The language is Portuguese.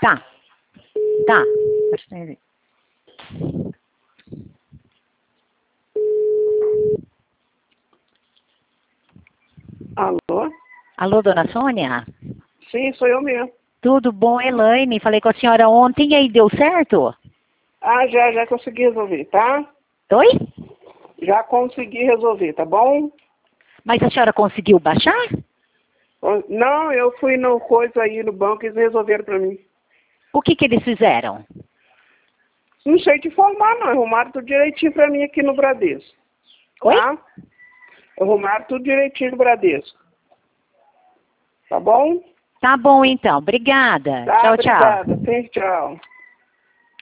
Tá. Tá. Alô? Alô, dona Sônia? Sim, sou eu mesmo. Tudo bom, Elaine? Falei com a senhora ontem e aí deu certo? Ah, já consegui resolver, tá? Oi? Já consegui resolver, tá bom? Mas a senhora conseguiu baixar? Não, eu fui no coisa aí no banco e eles resolveram pra mim. O que eles fizeram? Não sei te informar, não. Arrumaram tudo direitinho pra mim aqui no Bradesco. Oi? Tá? Arrumaram tudo direitinho no Bradesco. Tá bom? Tá bom, então. Obrigada. Tá, Tchau, tchau. obrigada. Sim, tchau.